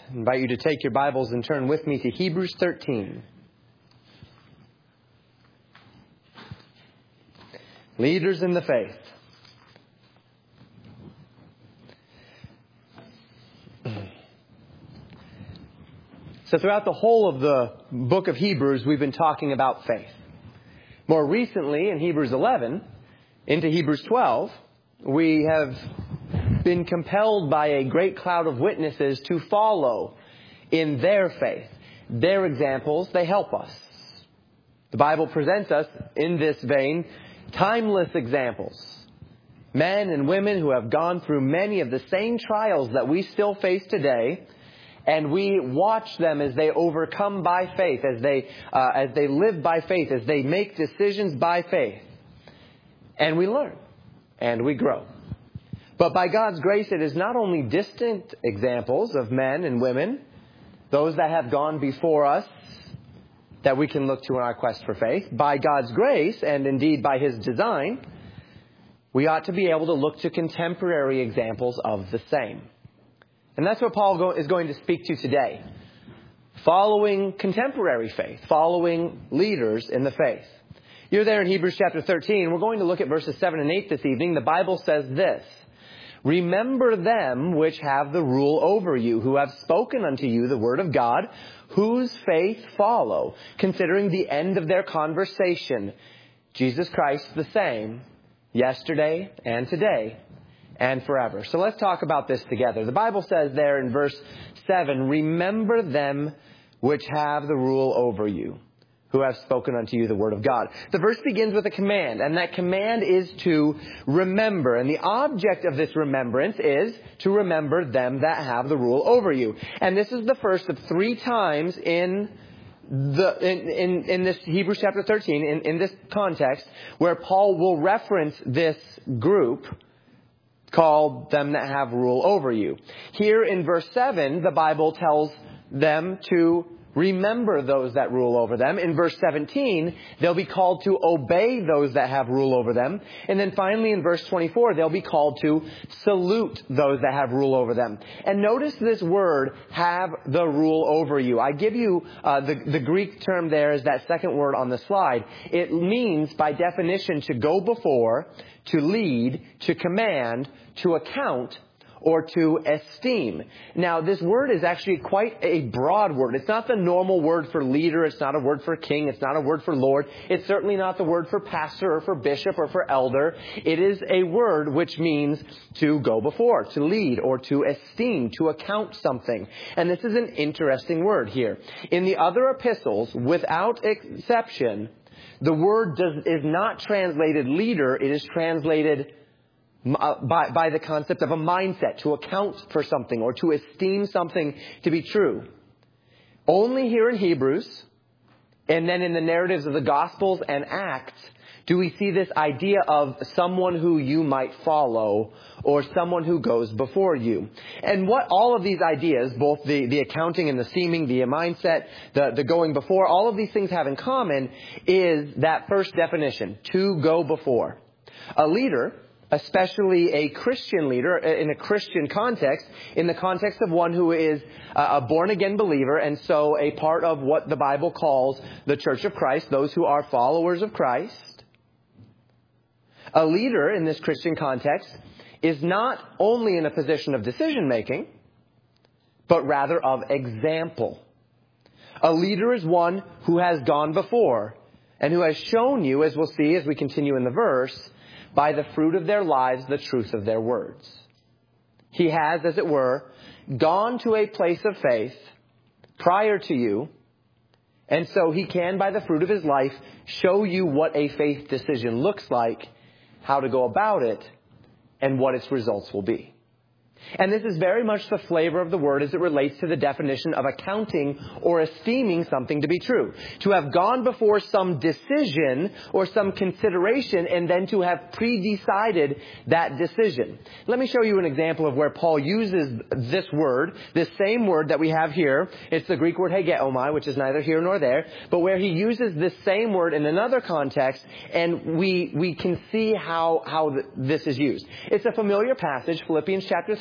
I invite you to take your Bibles and turn with me to Hebrews 13. Leaders in the faith. So throughout the whole of the book of Hebrews, we've been talking about faith. More recently, in Hebrews 11, into Hebrews 12, we have been compelled by a great cloud of witnesses to follow in their faith. Their examples, they help us. The Bible presents us, in this vein, timeless examples. Men and women who have gone through many of the same trials that we still face today. And we watch them as they overcome by faith, as they live by faith, as they make decisions by faith. And we learn. And we grow. But by God's grace, it is not only distant examples of men and women, those that have gone before us, that we can look to in our quest for faith. By God's grace, and indeed by His design, we ought to be able to look to contemporary examples of the same. And that's what Paul is going to speak to today. Following contemporary faith. Following leaders in the faith. You're there in Hebrews chapter 13. We're going to look at verses 7 and 8 this evening. The Bible says this. Remember them which have the rule over you, who have spoken unto you the word of God, whose faith follow, considering the end of their conversation. Jesus Christ the same, yesterday and today, and forever. So let's talk about this together. The Bible says there in verse 7, remember them which have the rule over you, who have spoken unto you the word of God. The verse begins with a command, and that command is to remember. And the object of this remembrance is to remember them that have the rule over you. And this is the first of 3 times in this Hebrews chapter 13, in this context, where Paul will reference this group called them that have rule over you. Here in verse 7, the Bible tells them to remember those that rule over them. In verse 17, they'll be called to obey those that have rule over them. And then finally in verse 24, they'll be called to salute those that have rule over them. And notice this word, have the rule over you. I give you the Greek term there is that second word on the slide. It means by definition to go before, to lead, to command, to account, or to esteem. Now, this word is actually quite a broad word. It's not the normal word for leader. It's not a word for king. It's not a word for lord. It's certainly not the word for pastor or for bishop or for elder. It is a word which means to go before, to lead, or to esteem, to account something. And this is an interesting word here. In the other epistles, without exception, the word is not translated leader. It is translated by the concept of a mindset, to account for something or to esteem something to be true. Only here in Hebrews, and then in the narratives of the Gospels and Acts, do we see this idea of someone who you might follow or someone who goes before you. And what all of these ideas, both the accounting and the seeming, the mindset, the going before, all of these things have in common is that first definition, to go before. A leader, especially a Christian leader in a Christian context, in the context of one who is a born-again believer and so a part of what the Bible calls the Church of Christ, those who are followers of Christ. A leader in this Christian context is not only in a position of decision-making, but rather of example. A leader is one who has gone before and who has shown you, as we'll see as we continue in the verse, by the fruit of their lives, the truth of their words. He has, as it were, gone to a place of faith prior to you, and so he can, by the fruit of his life, show you what a faith decision looks like, how to go about it, and what its results will be. And this is very much the flavor of the word as it relates to the definition of accounting or esteeming something to be true. To have gone before some decision or some consideration and then to have pre-decided that decision. Let me show you an example of where Paul uses this word, this same word that we have here. It's the Greek word hegeomai, which is neither here nor there, but where he uses this same word in another context, and we can see how this is used. It's a familiar passage, Philippians chapter 3.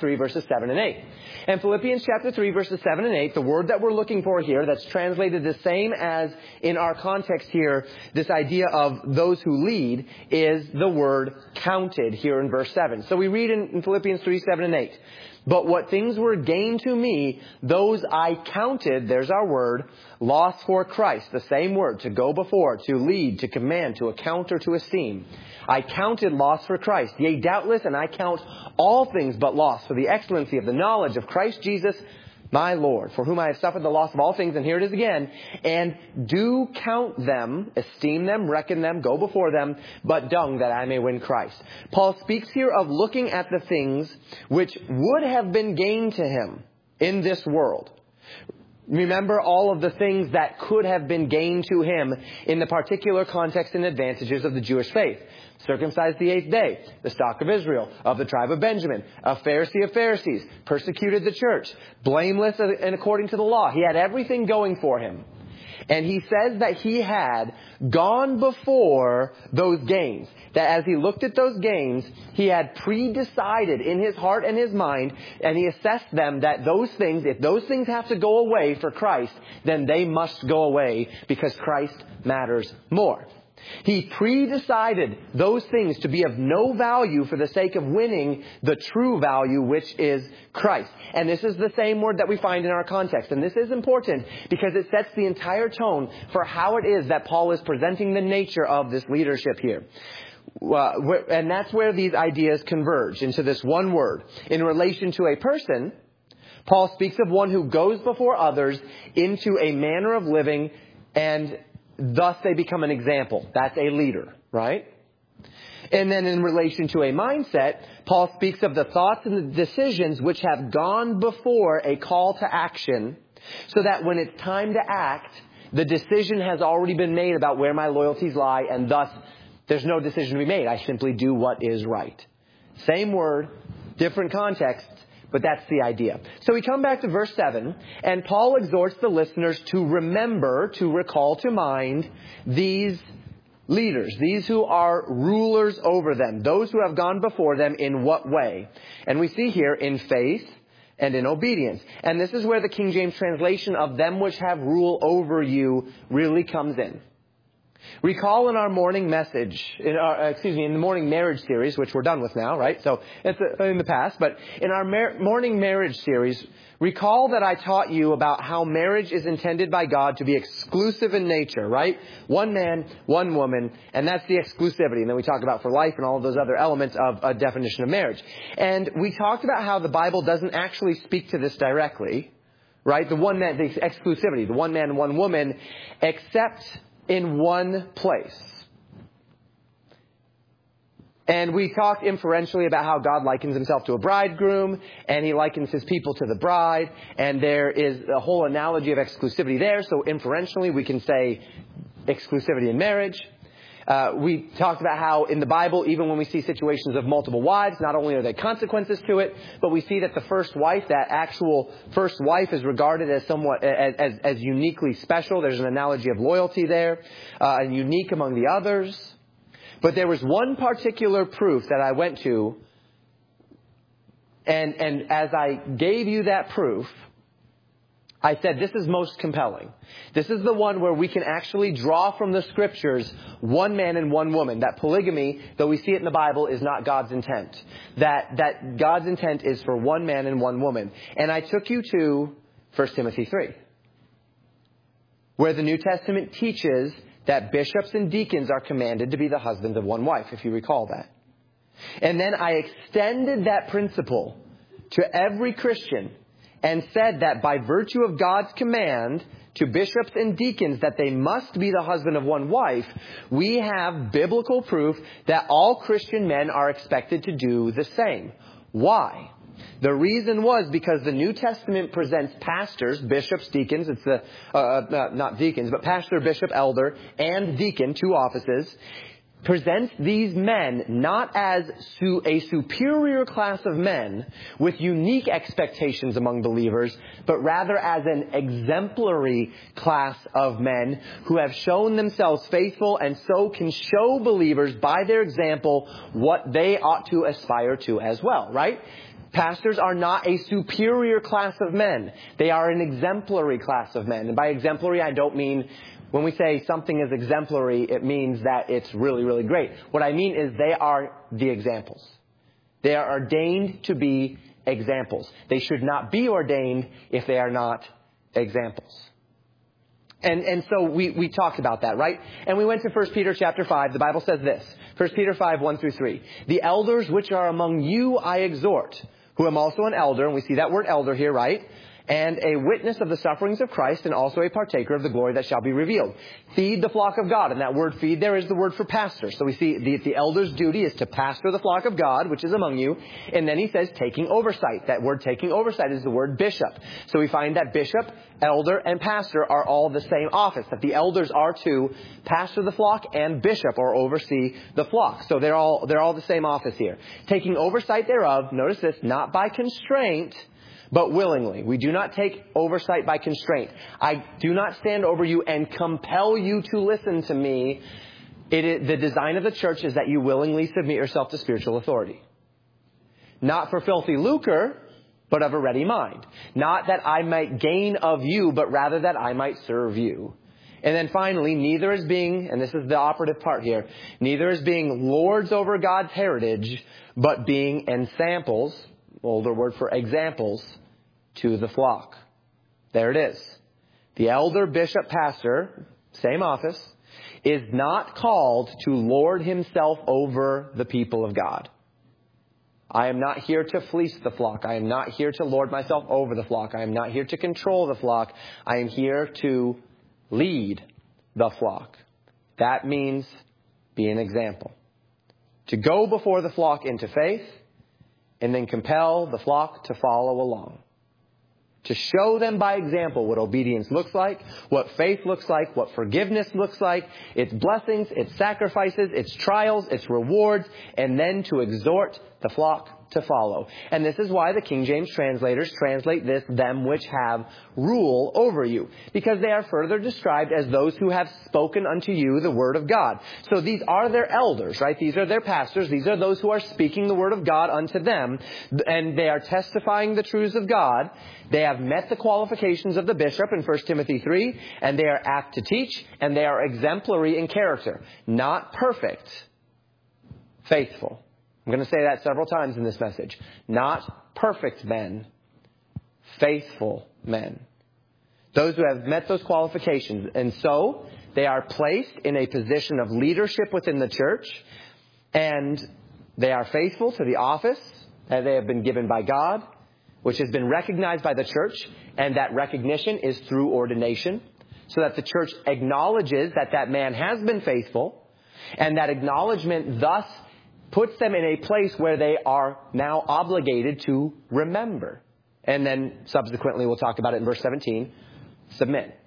3, verses 7 and 8. And Philippians chapter 3, verses 7 and 8, the word that we're looking for here that's translated the same as in our context here, this idea of those who lead, is the word counted here in verse 7. So we read in Philippians 3, 7 and 8. But what things were gain to me, those I counted, there's our word, loss for Christ. The same word, to go before, to lead, to command, to account, or to esteem. I counted loss for Christ. Yea, doubtless, and I count all things but loss for the excellency of the knowledge of Christ Jesus, my Lord, for whom I have suffered the loss of all things, and here it is again, and do count them, esteem them, reckon them, go before them, but dung that I may win Christ. Paul speaks here of looking at the things which would have been gain to him in this world. Remember all of the things that could have been gained to him in the particular context and advantages of the Jewish faith. Circumcised the 8th day, the stock of Israel, of the tribe of Benjamin, a Pharisee of Pharisees, persecuted the church, blameless and according to the law. He had everything going for him. And he says that he had gone before those gains. That as he looked at those gains, he had pre-decided in his heart and his mind, and he assessed them that those things, if those things have to go away for Christ, then they must go away because Christ matters more. He pre-decided those things to be of no value for the sake of winning the true value, which is Christ. And this is the same word that we find in our context. And this is important because it sets the entire tone for how it is that Paul is presenting the nature of this leadership here. And that's where these ideas converge into this one word. In relation to a person, Paul speaks of one who goes before others into a manner of living, and thus they become an example. That's a leader, right? And then in relation to a mindset, Paul speaks of the thoughts and the decisions which have gone before a call to action, so that when it's time to act, the decision has already been made about where my loyalties lie, and thus there's no decision to be made. I simply do what is right. Same word, different context, but that's the idea. So we come back to verse 7, and Paul exhorts the listeners to remember, to recall to mind these leaders, these who are rulers over them, those who have gone before them in what way? And we see here in faith and in obedience. And this is where the King James translation of them which have rule over you really comes in. Recall in our morning message, in the morning marriage series, which we're done with now, right? So it's in the past, but in our morning marriage series, recall that I taught you about how marriage is intended by God to be exclusive in nature, right? One man, one woman, and that's the exclusivity. And then we talk about for life and all of those other elements of a definition of marriage. And we talked about how the Bible doesn't actually speak to this directly, right? The one man, the exclusivity, the one man, one woman, except in one place. And we talked inferentially about how God likens himself to a bridegroom, and he likens his people to the bride, and there is a whole analogy of exclusivity there. So inferentially, we can say exclusivity in marriage. We talked about how in the Bible, even when we see situations of multiple wives, not only are there consequences to it, but we see that the first wife, that actual first wife, is regarded as somewhat as uniquely special. There's an analogy of loyalty there, and unique among the others. But there was one particular proof that I went to, and as I gave you that proof, I said, this is most compelling. This is the one where we can actually draw from the scriptures one man and one woman. That polygamy, though we see it in the Bible, is not God's intent. That God's intent is for one man and one woman. And I took you to 1 Timothy 3, where the New Testament teaches that bishops and deacons are commanded to be the husbands of one wife, if you recall that. And then I extended that principle to every Christian and said that by virtue of God's command to bishops and deacons that they must be the husband of one wife, we have biblical proof that all Christian men are expected to do the same. Why? The reason was because the New Testament presents pastors, bishops, deacons, it's the, not deacons, but pastor, bishop, elder, and deacon, two offices, presents these men not as a superior class of men with unique expectations among believers, but rather as an exemplary class of men who have shown themselves faithful and so can show believers by their example what they ought to aspire to as well, right? Pastors are not a superior class of men. They are an exemplary class of men. And by exemplary, I don't mean when we say something is exemplary, it means that it's really, really great. What I mean is they are the examples. They are ordained to be examples. They should not be ordained if they are not examples. And so we talked about that, right? And we went to 1 Peter chapter 5. The Bible says this, 1 Peter 5, 1 through 3. The elders which are among you I exhort, who am also an elder, and we see that word elder here, right? And a witness of the sufferings of Christ, and also a partaker of the glory that shall be revealed. Feed the flock of God. And that word feed there is the word for pastor. So we see the elder's duty is to pastor the flock of God, which is among you. And then he says taking oversight. That word taking oversight is the word bishop. So we find that bishop, elder, and pastor are all the same office. That the elders are to pastor the flock and bishop or oversee the flock. So they're all the same office here. Taking oversight thereof, notice this, not by constraint, but willingly. We do not take oversight by constraint. I do not stand over you and compel you to listen to me. The design of the church is that you willingly submit yourself to spiritual authority. Not for filthy lucre, but of a ready mind. Not that I might gain of you, but rather that I might serve you. And then finally, neither is being, and this is the operative part here, neither is being lords over God's heritage, but being ensamples, older word for examples, to the flock. There it is. The elder, bishop, pastor, same office, is not called to lord himself over the people of God. I am not here to fleece the flock. I am not here to lord myself over the flock. I am not here to control the flock. I am here to lead the flock. That means be an example. To go before the flock into faith, and then compel the flock to follow along. To show them by example what obedience looks like, what faith looks like, what forgiveness looks like, its blessings, its sacrifices, its trials, its rewards, and then to exhort the flock to follow. And this is why the King James translators translate this, them which have rule over you. Because they are further described as those who have spoken unto you the word of God. So these are their elders, right? These are their pastors. These are those who are speaking the word of God unto them. And they are testifying the truths of God. They have met the qualifications of the bishop in 1 Timothy 3. And they are apt to teach. And they are exemplary in character. Not perfect. Faithful. I'm going to say that several times in this message. Not perfect men, faithful men. Those who have met those qualifications. And so they are placed in a position of leadership within the church. And they are faithful to the office that they have been given by God, which has been recognized by the church. And that recognition is through ordination. So that the church acknowledges that that man has been faithful. And that acknowledgement thus puts them in a place where they are now obligated to remember. And then subsequently, we'll talk about it in verse 17, submit.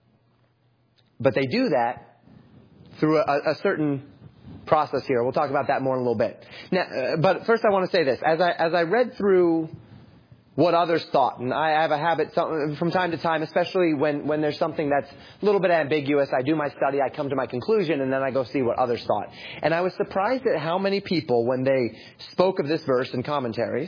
But they do that through a certain process here. We'll talk about that more in a little bit. Now, but first I want to say this. As I read through what others thought, and I have a habit from time to time, especially when there's something that's a little bit ambiguous, I do my study, I come to my conclusion, and then I go see what others thought. And I was surprised at how many people, when they spoke of this verse in commentaries,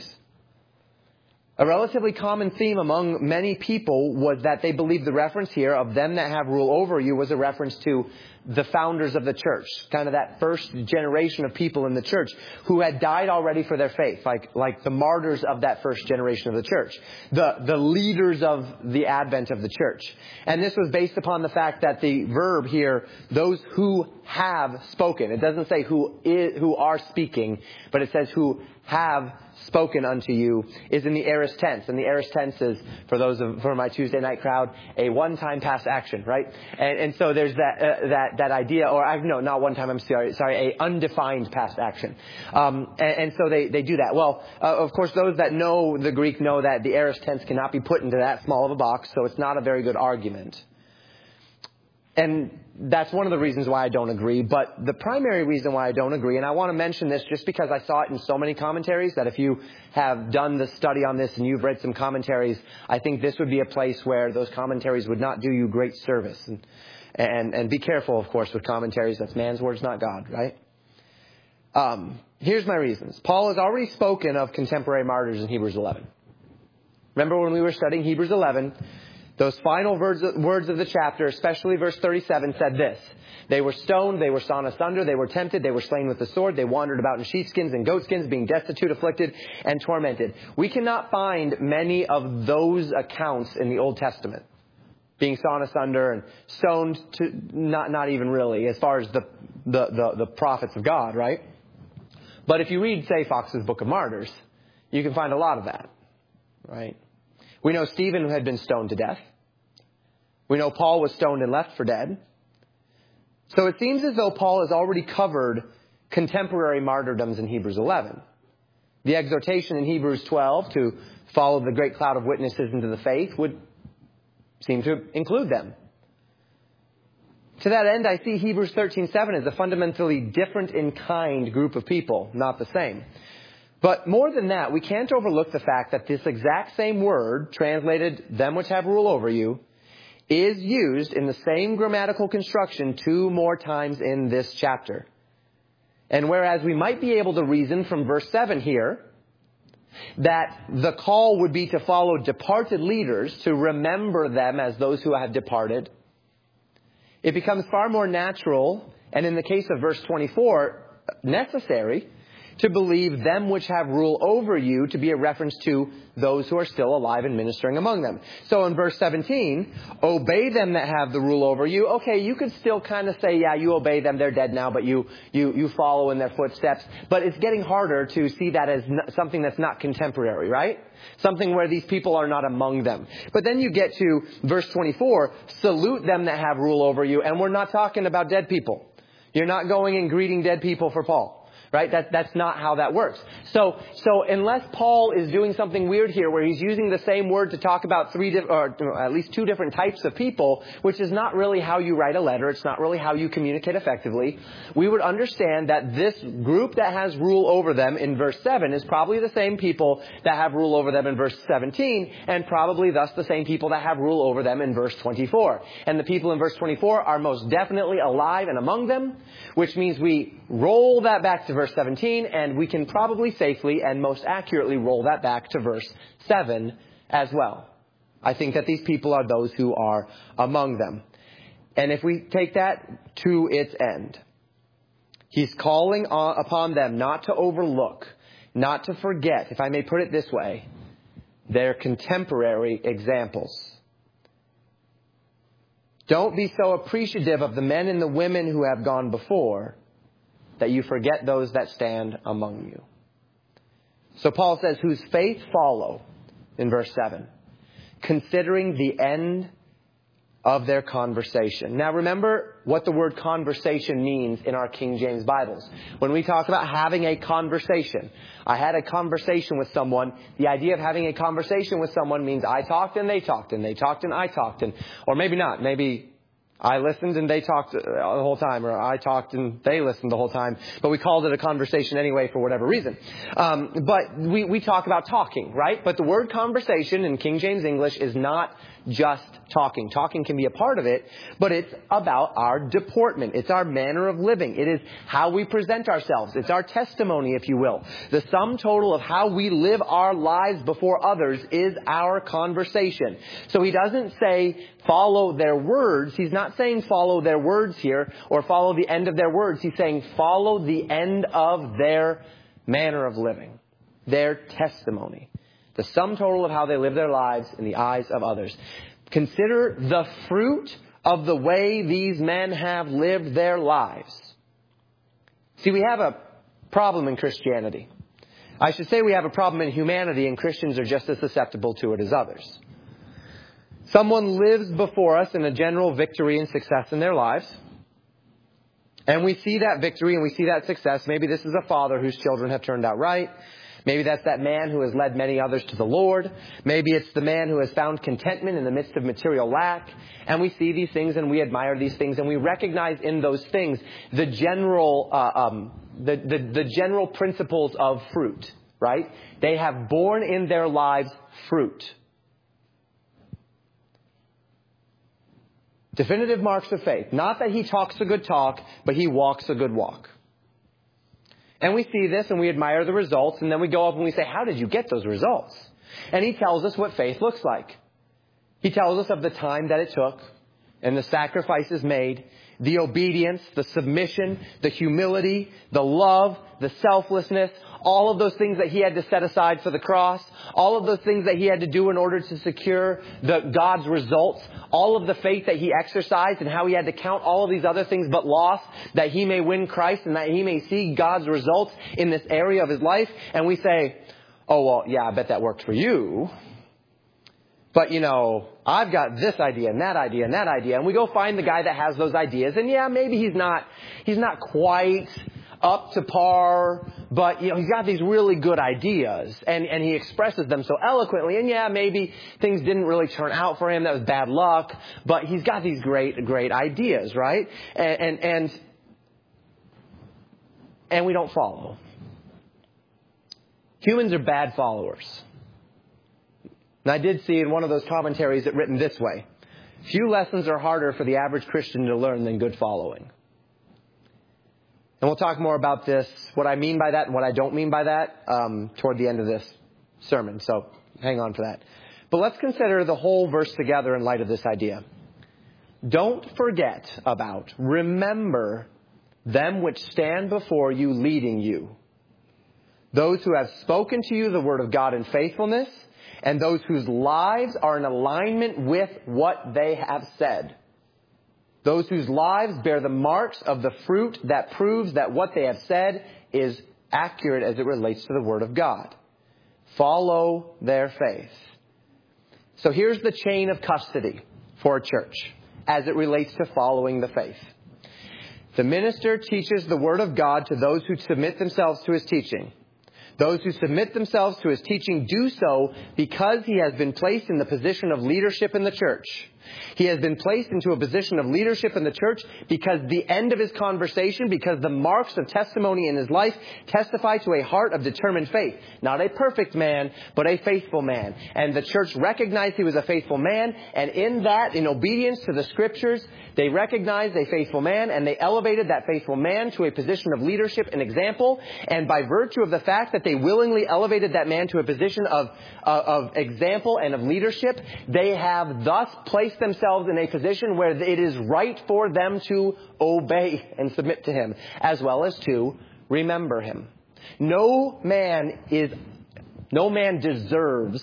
a relatively common theme among many people was that they believed the reference here of them that have rule over you was a reference to the founders of the church, kind of that first generation of people in the church who had died already for their faith, like the martyrs of that first generation of the church, the leaders of the advent of the church. And this was based upon the fact that the verb here, those who have spoken, it doesn't say who are speaking, but it says who have spoken unto you, is in the aorist tense. And the aorist tense is, for my Tuesday night crowd, a one-time past action, right? And so there's that idea, not one time, I'm sorry, a undefined past action. And so they do that. Well, of course, those that know the Greek know that the aorist tense cannot be put into that small of a box, so it's not a very good argument. And that's one of the reasons why I don't agree. But the primary reason why I don't agree, and I want to mention this just because I saw it in so many commentaries, that if you have done the study on this and you've read some commentaries, I think this would be a place where those commentaries would not do you great service. And be careful, of course, with commentaries. That's man's words, not God, right? Here's my reasons. Paul has already spoken of contemporary martyrs in Hebrews 11. Remember when we were studying Hebrews 11, those final words of the chapter, especially verse 37, said this. They were stoned, they were sawn asunder, they were tempted, they were slain with the sword, they wandered about in sheepskins and goatskins, being destitute, afflicted, and tormented. We cannot find many of those accounts in the Old Testament. Being sawn asunder and stoned to not even really, as far as the prophets of God, right? But if you read, say, Fox's Book of Martyrs, you can find a lot of that, right? We know Stephen had been stoned to death. We know Paul was stoned and left for dead. So it seems as though Paul has already covered contemporary martyrdoms in Hebrews 11. The exhortation in Hebrews 12 to follow the great cloud of witnesses into the faith would seem to include them. To that end, I see Hebrews 13:7 as a fundamentally different in kind group of people, not the same. But more than that, we can't overlook the fact that this exact same word, translated, them which have rule over you, is used in the same grammatical construction 2 more times in this chapter. And whereas we might be able to reason from verse 7 here that the call would be to follow departed leaders, to remember them as those who have departed, it becomes far more natural, and in the case of verse 24, necessary, to believe them which have rule over you to be a reference to those who are still alive and ministering among them. So in verse 17, obey them that have the rule over you. Okay, you could still kind of say, yeah, you obey them, they're dead now, but you follow in their footsteps. But it's getting harder to see that as something that's not contemporary, right? Something where these people are not among them. But then you get to verse 24, salute them that have rule over you. And we're not talking about dead people. You're not going and greeting dead people for Paul. Right? That's not how that works. So unless Paul is doing something weird here where he's using the same word to talk about or at least 2 different types of people, which is not really how you write a letter, it's not really how you communicate effectively, we would understand that this group that has rule over them in verse 7 is probably the same people that have rule over them in verse 17, and probably thus the same people that have rule over them in verse 24. And the people in verse 24 are most definitely alive and among them, which means we roll that back to verse 17, and we can probably safely and most accurately roll that back to verse 7 as well. I think that these people are those who are among them. And if we take that to its end, he's calling upon them not to overlook, not to forget, if I may put it this way, their contemporary examples. Don't be so appreciative of the men and the women who have gone before that you forget those that stand among you. So Paul says, whose faith follow, in verse 7, considering the end of their conversation. Now remember what the word conversation means in our King James Bibles. When we talk about having a conversation, I had a conversation with someone. The idea of having a conversation with someone means I talked and they talked and they talked and I talked, or maybe not. Maybe I listened and they talked the whole time, or I talked and they listened the whole time, but we called it a conversation anyway for whatever reason. But we talk about talking, right? But the word conversation in King James English is not just talking. Talking can be a part of it, but it's about our deportment. It's our manner of living. It is how we present ourselves. It's our testimony, if you will. The sum total of how we live our lives before others is our conversation. So he doesn't say follow their words. He's not saying follow their words here or follow the end of their words. He's saying follow the end of their manner of living, their testimony. The sum total of how they live their lives in the eyes of others. Consider the fruit of the way these men have lived their lives. See, we have a problem in Christianity. I should say we have a problem in humanity, and Christians are just as susceptible to it as others. Someone lives before us in a general victory and success in their lives. And we see that victory and we see that success. Maybe this is a father whose children have turned out right. Maybe that's that man who has led many others to the Lord. Maybe it's the man who has found contentment in the midst of material lack. And we see these things and we admire these things and we recognize in those things the general the general principles of fruit, right? They have borne in their lives fruit. Definitive marks of faith. Not that he talks a good talk, but he walks a good walk. And we see this and we admire the results, and then we go up and we say, how did you get those results? And he tells us what faith looks like. He tells us of the time that it took and the sacrifices made, the obedience, the submission, the humility, the love, the selflessness, all of those things that he had to set aside for the cross, all of those things that he had to do in order to secure God's results, all of the faith that he exercised and how he had to count all of these other things but loss that he may win Christ and that he may see God's results in this area of his life. And we say, oh, well, yeah, I bet that worked for you. But, I've got this idea and that idea and that idea. And we go find the guy that has those ideas. And yeah, maybe he's not quite up to par, but, he's got these really good ideas and he expresses them so eloquently. And yeah, maybe things didn't really turn out for him. That was bad luck, but he's got these great ideas, right? And we don't follow. Humans are bad followers. And I did see in one of those commentaries it written this way: few lessons are harder for the average Christian to learn than good following. And we'll talk more about this, what I mean by that and what I don't mean by that, toward the end of this sermon. So hang on for that. But let's consider the whole verse together in light of this idea. Don't forget about, remember them which stand before you leading you. Those who have spoken to you the word of God in faithfulness, and those whose lives are in alignment with what they have said. Those whose lives bear the marks of the fruit that proves that what they have said is accurate as it relates to the Word of God. Follow their faith. So here's the chain of custody for a church as it relates to following the faith. The minister teaches the Word of God to those who submit themselves to his teaching. Those who submit themselves to his teaching do so because he has been placed in the position of leadership in the church. He has been placed into a position of leadership in the church because the end of his conversation, because the marks of testimony in his life testify to a heart of determined faith. Not a perfect man, but a faithful man. And the church recognized he was a faithful man. And in that, in obedience to the scriptures, they recognized a faithful man and they elevated that faithful man to a position of leadership and example. And by virtue of the fact that they willingly elevated that man to a position of example and of leadership, they have thus placed themselves in a position where it is right for them to obey and submit to him, as well as to remember him. No man deserves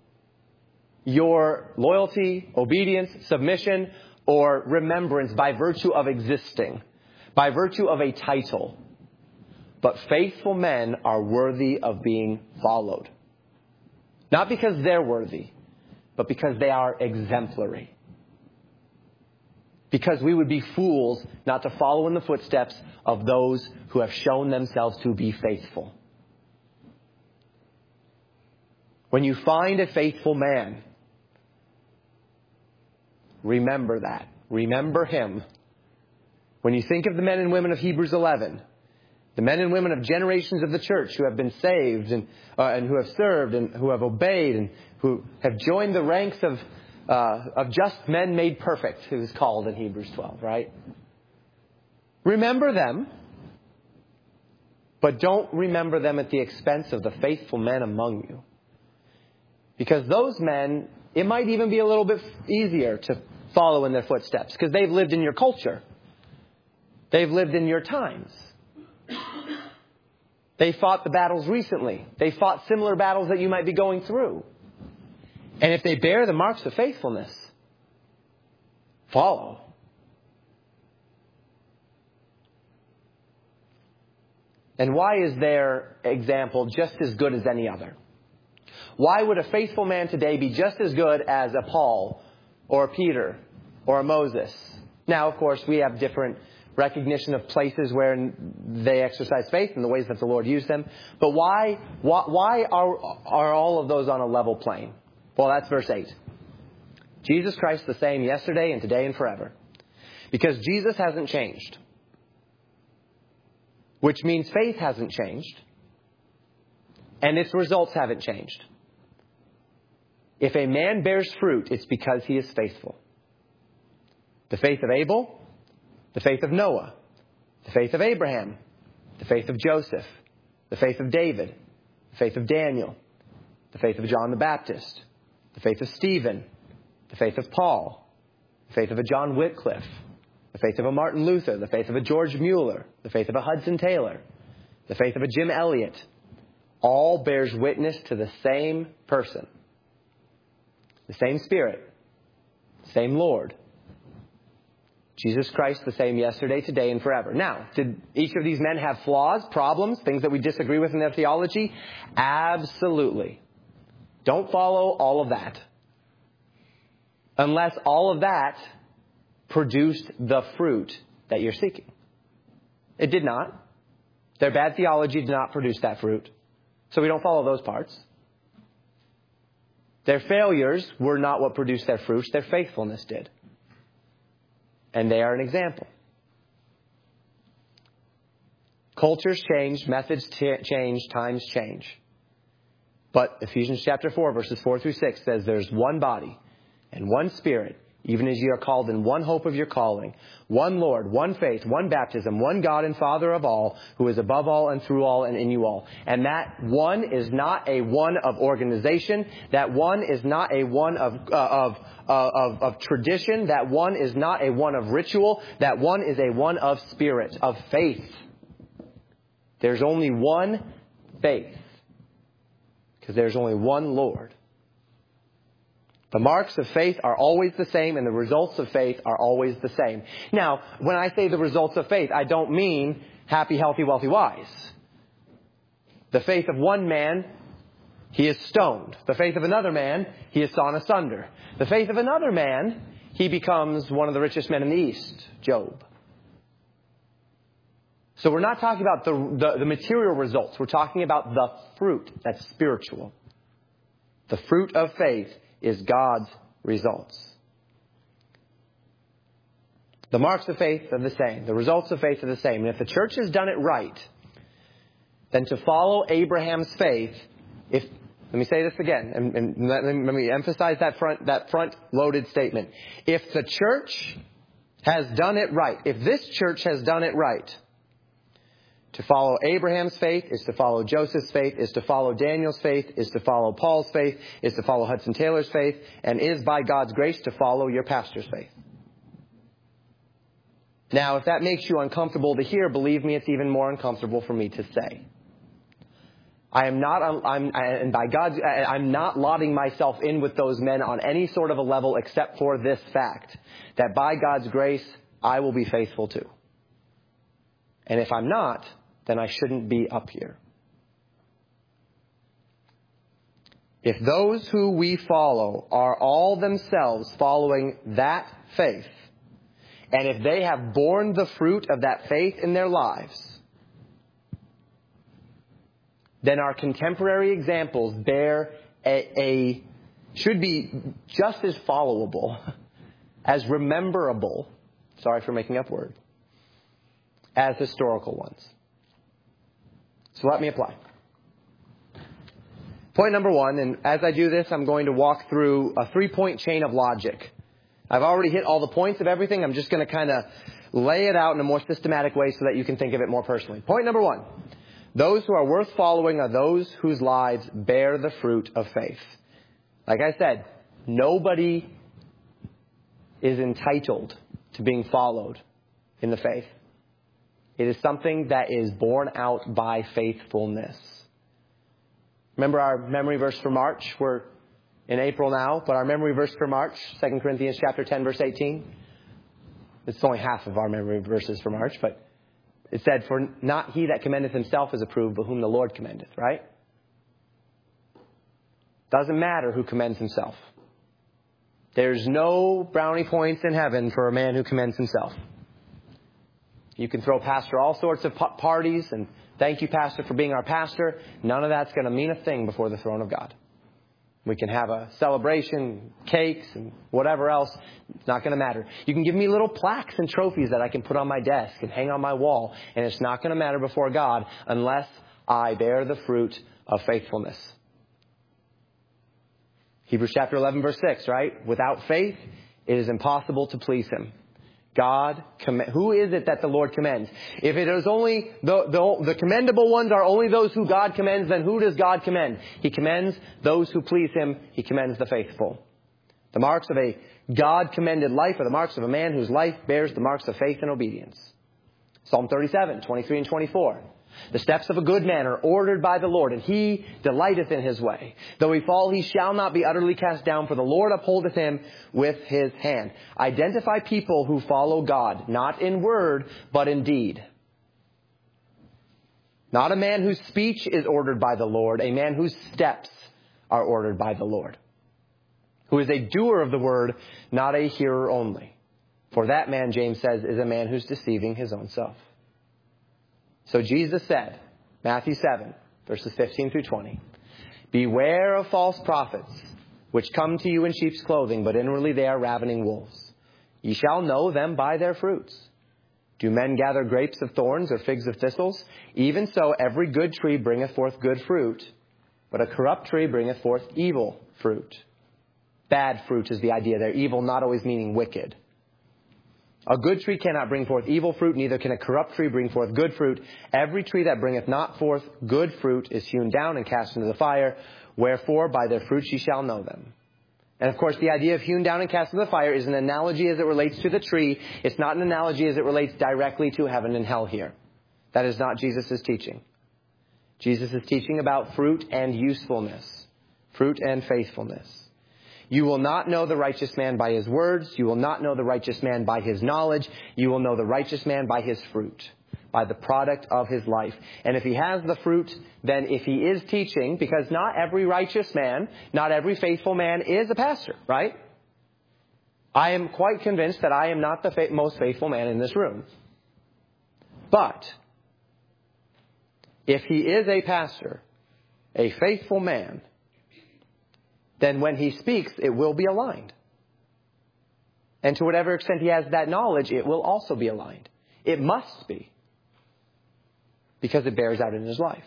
your loyalty, obedience, submission, or remembrance by virtue of existing, by virtue of a title. But faithful men are worthy of being followed. Not because they're worthy, but because they are exemplary. Because we would be fools not to follow in the footsteps of those who have shown themselves to be faithful. When you find a faithful man, remember that. Remember him. When you think of the men and women of Hebrews 11, the men and women of generations of the church who have been saved and who have served and who have obeyed and who have joined the ranks of just men made perfect, who is called in Hebrews 12, right? Remember them, but don't remember them at the expense of the faithful men among you. Because those men, it might even be a little bit easier to follow in their footsteps because they've lived in your culture. They've lived in your times. They fought the battles recently. They fought similar battles that you might be going through. And if they bear the marks of faithfulness, follow. And why is their example just as good as any other? Why would a faithful man today be just as good as a Paul or a Peter or a Moses? Now, of course, we have different recognition of places where they exercise faith and the ways that the Lord used them. But why are all of those on a level plane? Well, that's verse 8. Jesus Christ the same yesterday and today and forever. Because Jesus hasn't changed. Which means faith hasn't changed. And its results haven't changed. If a man bears fruit, it's because he is faithful. The faith of Abel, the faith of Noah, the faith of Abraham, the faith of Joseph, the faith of David, the faith of Daniel, the faith of John the Baptist, the faith of Stephen, the faith of Paul, the faith of a John Wycliffe, the faith of a Martin Luther, the faith of a George Mueller, the faith of a Hudson Taylor, the faith of a Jim Elliot, all bears witness to the same person, the same Spirit, same Lord. Jesus Christ, the same yesterday, today, and forever. Now, did each of these men have flaws, problems, things that we disagree with in their theology? Absolutely. Don't follow all of that. Unless all of that produced the fruit that you're seeking. It did not. Their bad theology did not produce that fruit. So we don't follow those parts. Their failures were not what produced their fruits. Their faithfulness did. And they are an example. Cultures change, methods change, times change. But Ephesians chapter 4, verses 4 through 6 says there's one body and one Spirit, even as you are called in one hope of your calling, one Lord, one faith, one baptism, one God and Father of all, who is above all and through all and in you all. And that one is not a one of organization. That one is not a one of tradition. That one is not a one of ritual. That one is a one of spirit, of faith. There's only one faith, because there's only one Lord. The marks of faith are always the same, and the results of faith are always the same. Now, when I say the results of faith, I don't mean happy, healthy, wealthy, wise. The faith of one man, he is stoned. The faith of another man, he is sawn asunder. The faith of another man, he becomes one of the richest men in the East, Job. So we're not talking about the material results. We're talking about the fruit that's spiritual. The fruit of faith is God's results. The marks of faith are the same. The results of faith are the same. And if the church has done it right, then to follow Abraham's faith, let me say this again, and let me emphasize that front-loaded statement. If the church has done it right, if this church has done it right, to follow Abraham's faith is to follow Joseph's faith, is to follow Daniel's faith, is to follow Paul's faith, is to follow Hudson Taylor's faith, and is by God's grace to follow your pastor's faith. Now, if that makes you uncomfortable to hear, believe me, it's even more uncomfortable for me to say. I'm not lauding myself in with those men on any sort of a level except for this fact, that by God's grace, I will be faithful to. And if I'm not, then I shouldn't be up here. If those who we follow are all themselves following that faith, and if they have borne the fruit of that faith in their lives, then our contemporary examples should be just as followable, as rememberable, sorry for making up words, as historical ones. So let me apply. Point number one, and as I do this, I'm going to walk through a 3-point chain of logic. I've already hit all the points of everything. I'm just going to kind of lay it out in a more systematic way so that you can think of it more personally. Point number one, those who are worth following are those whose lives bear the fruit of faith. Like I said, nobody is entitled to being followed in the faith. It is something that is born out by faithfulness. Remember our memory verse for March? We're in April now, but our memory verse for March, 2 Corinthians chapter 10, verse 18. It's only half of our memory verses for March, but it said, "For not he that commendeth himself is approved, but whom the Lord commendeth," right? Doesn't matter who commends himself. There's no brownie points in heaven for a man who commends himself. You can throw pastor all sorts of parties and thank you, pastor, for being our pastor. None of that's going to mean a thing before the throne of God. We can have a celebration, cakes, and whatever else. It's not going to matter. You can give me little plaques and trophies that I can put on my desk and hang on my wall, and it's not going to matter before God unless I bear the fruit of faithfulness. Hebrews chapter 11, verse 6, right? Without faith, it is impossible to please him. Who is it that the Lord commends? If it is only the commendable ones are only those who God commends, then who does God commend? He commends those who please Him. He commends the faithful. The marks of a God-commended life are the marks of a man whose life bears the marks of faith and obedience. Psalm 37, 23 and 24. The steps of a good man are ordered by the Lord, and He delighteth in His way. Though he fall, he shall not be utterly cast down, for the Lord upholdeth him with His hand. Identify people who follow God, not in word, but in deed. Not a man whose speech is ordered by the Lord, a man whose steps are ordered by the Lord. Who is a doer of the word, not a hearer only. For that man, James says, is a man who's deceiving his own self. So Jesus said, Matthew 7, verses 15 through 20, beware of false prophets, which come to you in sheep's clothing, but inwardly they are ravening wolves. Ye shall know them by their fruits. Do men gather grapes of thorns or figs of thistles? Even so, every good tree bringeth forth good fruit, but a corrupt tree bringeth forth evil fruit. Bad fruit is the idea there. Evil not always meaning wicked. A good tree cannot bring forth evil fruit, neither can a corrupt tree bring forth good fruit. Every tree that bringeth not forth good fruit is hewn down and cast into the fire. Wherefore, by their fruits ye shall know them. And of course, the idea of hewn down and cast into the fire is an analogy as it relates to the tree. It's not an analogy as it relates directly to heaven and hell here. That is not Jesus' teaching. Jesus is teaching about fruit and usefulness, fruit and faithfulness. You will not know the righteous man by his words. You will not know the righteous man by his knowledge. You will know the righteous man by his fruit, by the product of his life. And if he has the fruit, then if he is teaching, because not every righteous man, not every faithful man is a pastor, right? I am quite convinced that I am not the most faithful man in this room. But if he is a pastor, a faithful man, then when he speaks, it will be aligned. And to whatever extent he has that knowledge, it will also be aligned. It must be. Because it bears out in his life.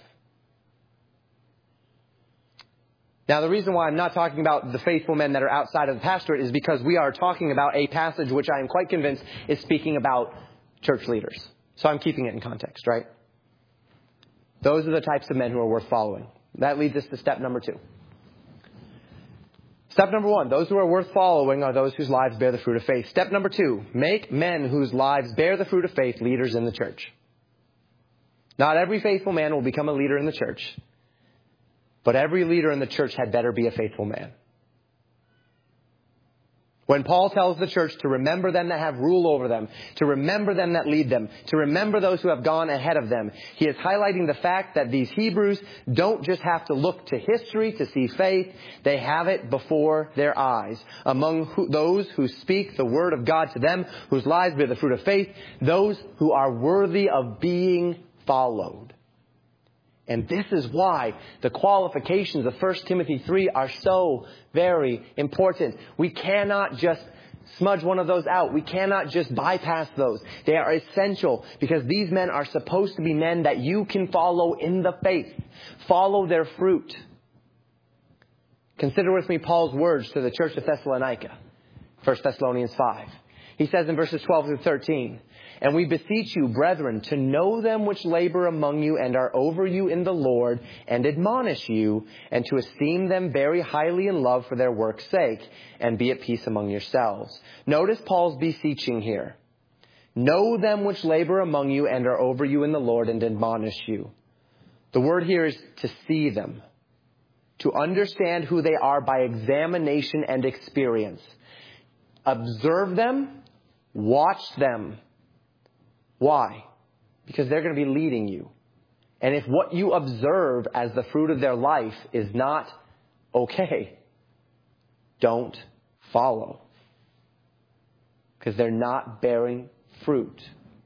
Now, the reason why I'm not talking about the faithful men that are outside of the pastorate is because we are talking about a passage which I am quite convinced is speaking about church leaders. So I'm keeping it in context, right? Those are the types of men who are worth following. That leads us to step number 2. Step number 1, those who are worth following are those whose lives bear the fruit of faith. Step number 2, make men whose lives bear the fruit of faith leaders in the church. Not every faithful man will become a leader in the church, but every leader in the church had better be a faithful man. When Paul tells the church to remember them that have rule over them, to remember them that lead them, to remember those who have gone ahead of them, he is highlighting the fact that these Hebrews don't just have to look to history to see faith. They have it before their eyes. Among those who speak the word of God to them, whose lives bear the fruit of faith, those who are worthy of being followed. And this is why the qualifications of 1 Timothy 3 are so very important. We cannot just smudge one of those out. We cannot just bypass those. They are essential because these men are supposed to be men that you can follow in the faith. Follow their fruit. Consider with me Paul's words to the church of Thessalonica, 1 Thessalonians 5. He says in verses 12 through 13, and we beseech you, brethren, to know them which labor among you and are over you in the Lord, and admonish you, and to esteem them very highly in love for their work's sake, and be at peace among yourselves. Notice Paul's beseeching here. Know them which labor among you and are over you in the Lord, and admonish you. The word here is to see them, to understand who they are by examination and experience. Observe them, watch them. Why? Because they're going to be leading you. And if what you observe as the fruit of their life is not okay, don't follow. Because they're not bearing fruit.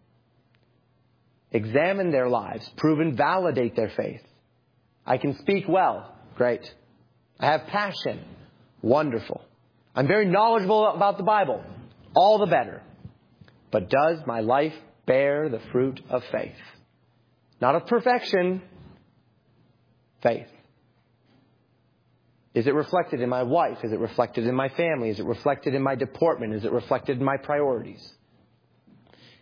Examine their lives. Prove and validate their faith. I can speak well. Great. I have passion. Wonderful. I'm very knowledgeable about the Bible. All the better. But does my life bear the fruit of faith? Not of perfection. Faith. Is it reflected in my wife? Is it reflected in my family? Is it reflected in my deportment? Is it reflected in my priorities?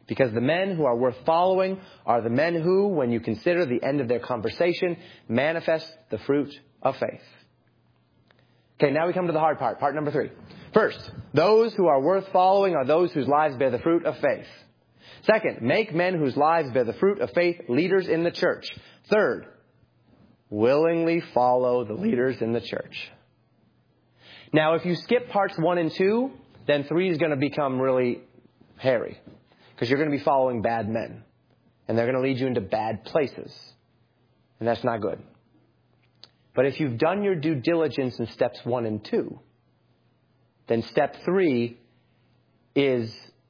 Because the men who are worth following are the men who, when you consider the end of their conversation, manifest the fruit of faith. Okay, now we come to the hard part number 3. First, those who are worth following are those whose lives bear the fruit of faith. Second, make men whose lives bear the fruit of faith leaders in the church. Third, willingly follow the leaders in the church. Now, if you skip parts 1 and 2, then 3 is going to become really hairy. Because you're going to be following bad men. And they're going to lead you into bad places. And that's not good. But if you've done your due diligence in steps 1 and 2, then step 3 is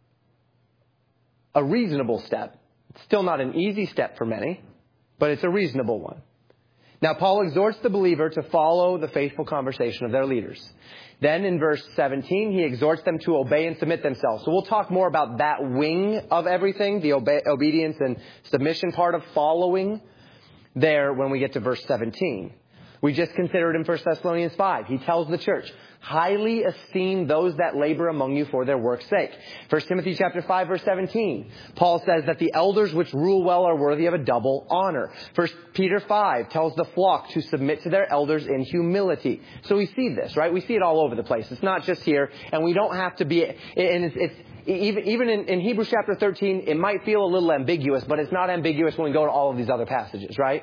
a reasonable step. It's still not an easy step for many, but it's a reasonable one. Now, Paul exhorts the believer to follow the faithful conversation of their leaders. Then in verse 17, he exhorts them to obey and submit themselves. So we'll talk more about that wing of everything, the obedience and submission part of following there when we get to verse 17. We just considered in 1 Thessalonians 5. He tells the church, highly esteem those that labor among you for their work's sake. 1 Timothy chapter 5, verse 17. Paul says that the elders which rule well are worthy of a double honor. 1 Peter 5 tells the flock to submit to their elders in humility. So we see this, right? We see it all over the place. It's not just here, and we don't have to be, and even in Hebrews chapter 13, it might feel a little ambiguous, but it's not ambiguous when we go to all of these other passages, right?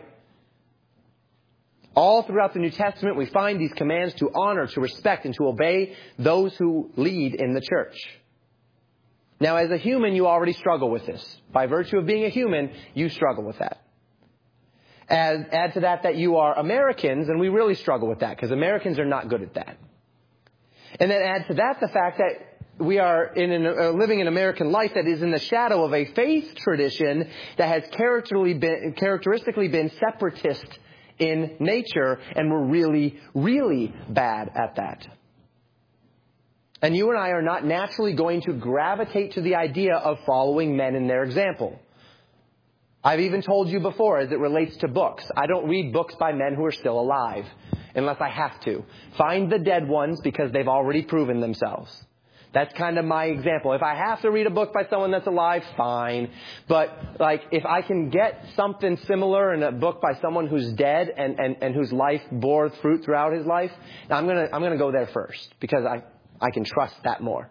All throughout the New Testament, we find these commands to honor, to respect, and to obey those who lead in the church. Now, as a human, you already struggle with this. By virtue of being a human, you struggle with that. Add to that you are Americans, and we really struggle with that, because Americans are not good at that. And then add to that the fact that we are living an American life that is in the shadow of a faith tradition that has characteristically been separatist in nature, and we're really, really bad at that. And you and I are not naturally going to gravitate to the idea of following men in their example. I've even told you before, as it relates to books, I don't read books by men who are still alive, unless I have to. Find the dead ones because they've already proven themselves. That's kind of my example. If I have to read a book by someone that's alive, fine. But if I can get something similar in a book by someone who's dead and whose life bore fruit throughout his life, I'm gonna go there first because I can trust that more.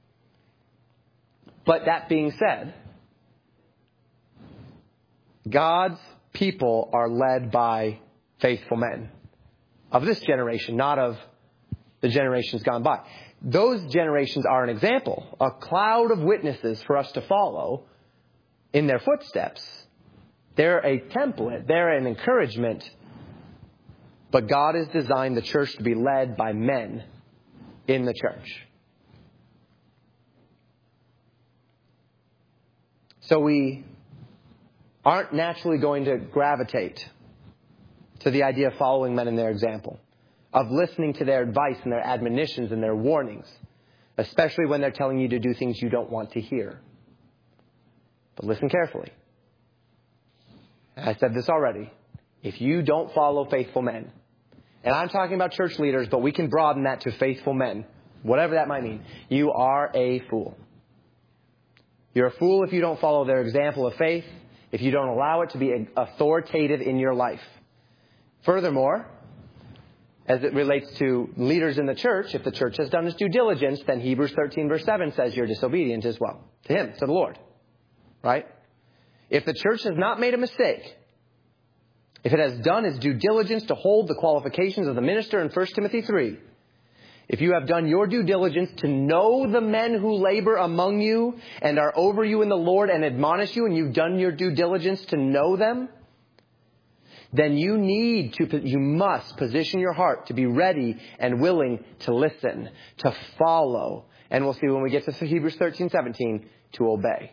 But that being said, God's people are led by faithful men of this generation, not of the generations gone by. Those generations are an example, a cloud of witnesses for us to follow in their footsteps. They're a template. They're an encouragement. But God has designed the church to be led by men in the church. So we aren't naturally going to gravitate to the idea of following men in their example, of listening to their advice and their admonitions and their warnings, especially when they're telling you to do things you don't want to hear. But listen carefully. I said this already. If you don't follow faithful men, and I'm talking about church leaders, but we can broaden that to faithful men, whatever that might mean, you are a fool. You're a fool if you don't follow their example of faith, if you don't allow it to be authoritative in your life. Furthermore, as it relates to leaders in the church, if the church has done its due diligence, then Hebrews 13 verse 7 says you're disobedient as well. To him, to the Lord. Right? If the church has not made a mistake, if it has done its due diligence to hold the qualifications of the minister in 1 Timothy 3, if you have done your due diligence to know the men who labor among you and are over you in the Lord and admonish you, and you've done your due diligence to know them, then you must position your heart to be ready and willing to listen, to follow. And we'll see when we get to Hebrews 13:17, to obey.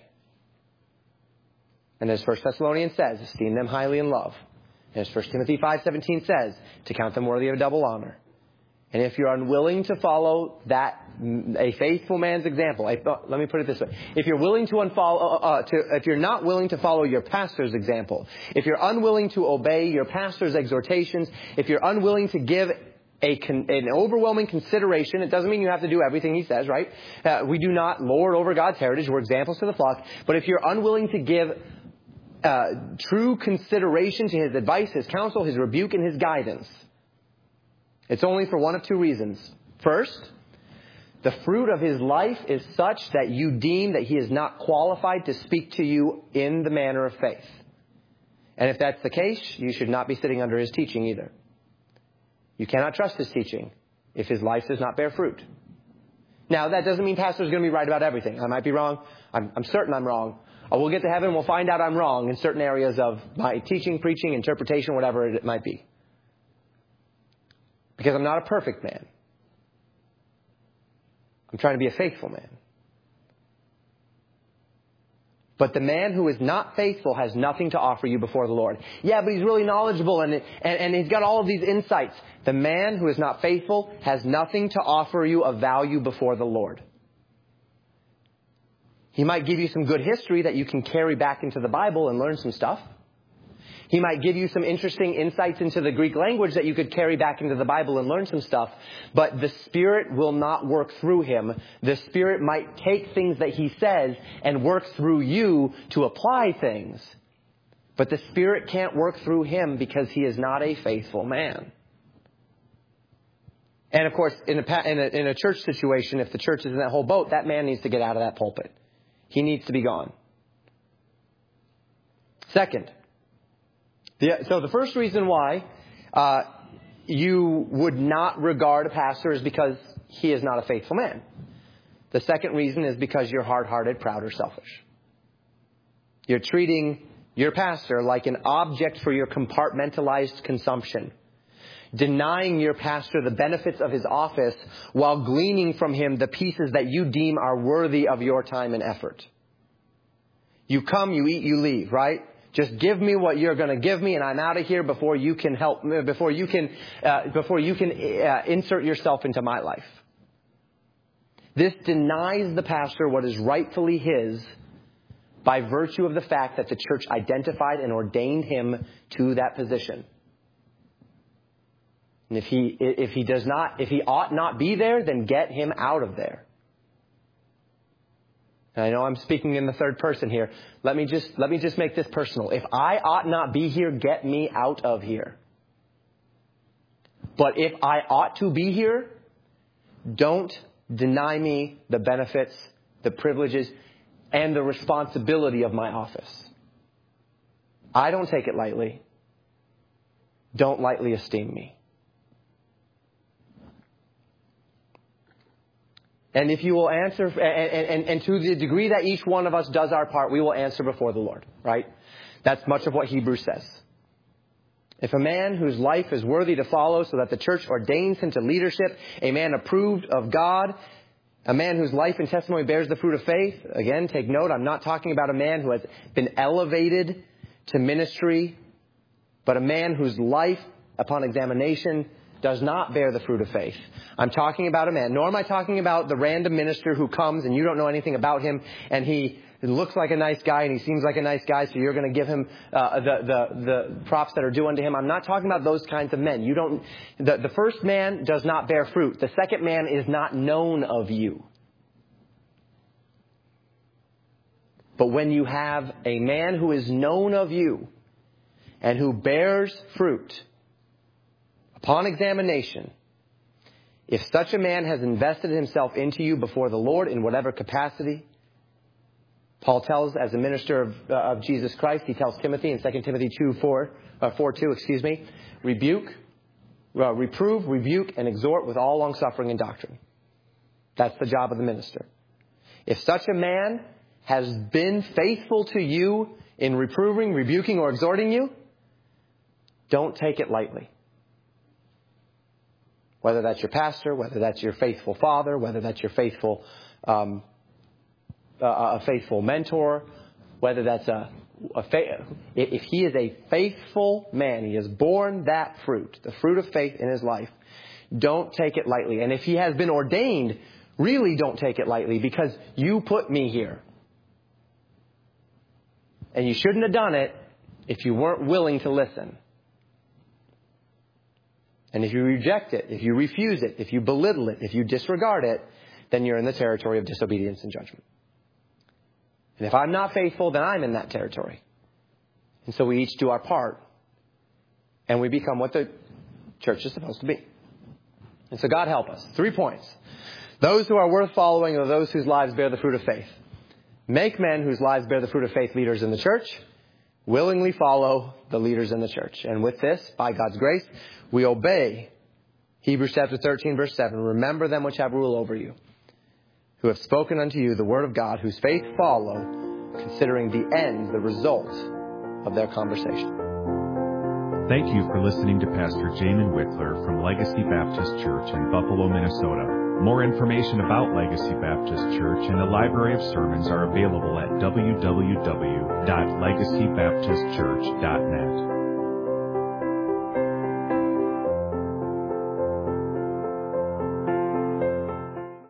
And as 1 Thessalonians says, esteem them highly in love. And as 1 Timothy 5:17 says, to count them worthy of double honor. And if you're unwilling to follow a faithful man's example, let me put it this way. If you're if you're not willing to follow your pastor's example, if you're unwilling to obey your pastor's exhortations, if you're unwilling to give an overwhelming consideration. It doesn't mean you have to do everything he says, right? We do not lord over God's heritage. We're examples to the flock. But if you're unwilling to give true consideration to his advice, his counsel, his rebuke, and his guidance, it's only for one of two reasons. First, the fruit of his life is such that you deem that he is not qualified to speak to you in the manner of faith. And if that's the case, you should not be sitting under his teaching either. You cannot trust his teaching if his life does not bear fruit. Now, that doesn't mean pastor's going to be right about everything. I might be wrong. I'm certain I'm wrong. We'll get to heaven. We'll find out I'm wrong in certain areas of my teaching, preaching, interpretation, whatever it might be. Because I'm not a perfect man. I'm trying to be a faithful man. But the man who is not faithful has nothing to offer you before the Lord. Yeah, but he's really knowledgeable and he's got all of these insights. The man who is not faithful has nothing to offer you of value before the Lord. He might give you some good history that you can carry back into the Bible and learn some stuff. He might give you some interesting insights into the Greek language that you could carry back into the Bible and learn some stuff. But the Spirit will not work through him. The Spirit might take things that he says and work through you to apply things. But the Spirit can't work through him because he is not a faithful man. And of course, in a church situation, if the church is in that whole boat, that man needs to get out of that pulpit. He needs to be gone. Second, so the first reason why you would not regard a pastor is because he is not a faithful man. The second reason is because you're hard-hearted, proud, or selfish. You're treating your pastor like an object for your compartmentalized consumption, denying your pastor the benefits of his office while gleaning from him the pieces that you deem are worthy of your time and effort. You come, you eat, you leave, right? Just give me what you're going to give me, and I'm out of here before you can help me, before you can insert yourself into my life. This denies the pastor what is rightfully his by virtue of the fact that the church identified and ordained him to that position. And if he ought not be there, then get him out of there. And I know I'm speaking in the third person here. Let me just make this personal. If I ought not be here, get me out of here. But if I ought to be here, don't deny me the benefits, the privileges, and the responsibility of my office. I don't take it lightly. Don't lightly esteem me. And if you will answer, and to the degree that each one of us does our part, we will answer before the Lord, right? That's much of what Hebrews says. If a man whose life is worthy to follow so that the church ordains him to leadership, a man approved of God, a man whose life and testimony bears the fruit of faith, again, take note, I'm not talking about a man who has been elevated to ministry, but a man whose life, upon examination, does not bear the fruit of faith. I'm talking about a man, nor am I talking about the random minister who comes and you don't know anything about him and he looks like a nice guy and he seems like a nice guy, so you're going to give him the props that are due unto him. I'm not talking about those kinds of men. The first man does not bear fruit. The second man is not known of you. But when you have a man who is known of you and who bears fruit, upon examination, if such a man has invested himself into you before the Lord in whatever capacity, Paul tells, as a minister of Jesus Christ, he tells Timothy in 2 Timothy 4:2, reprove, rebuke, and exhort with all longsuffering and doctrine. That's the job of the minister. If such a man has been faithful to you in reproving, rebuking, or exhorting you, don't take it lightly. Whether that's your pastor, whether that's your faithful father, whether that's your faithful a faithful mentor, whether that's if he is a faithful man, he has borne that fruit, the fruit of faith in his life, don't take it lightly. And if he has been ordained, really don't take it lightly, because you put me here. And you shouldn't have done it if you weren't willing to listen. And if you reject it, if you refuse it, if you belittle it, if you disregard it, then you're in the territory of disobedience and judgment. And if I'm not faithful, then I'm in that territory. And so we each do our part. And we become what the church is supposed to be. And so God help us. 3 points. Those who are worth following are those whose lives bear the fruit of faith. Make men whose lives bear the fruit of faith leaders in the church. Willingly follow the leaders in the church. And with this, by God's grace, we obey Hebrews chapter 13, verse 7. Remember them which have rule over you, who have spoken unto you the word of God, whose faith follow, considering the end, the result of their conversation. Thank you for listening to Pastor Jamin Wickler from Legacy Baptist Church in Buffalo, Minnesota. More information about Legacy Baptist Church and a library of sermons are available at www.legacybaptistchurch.net.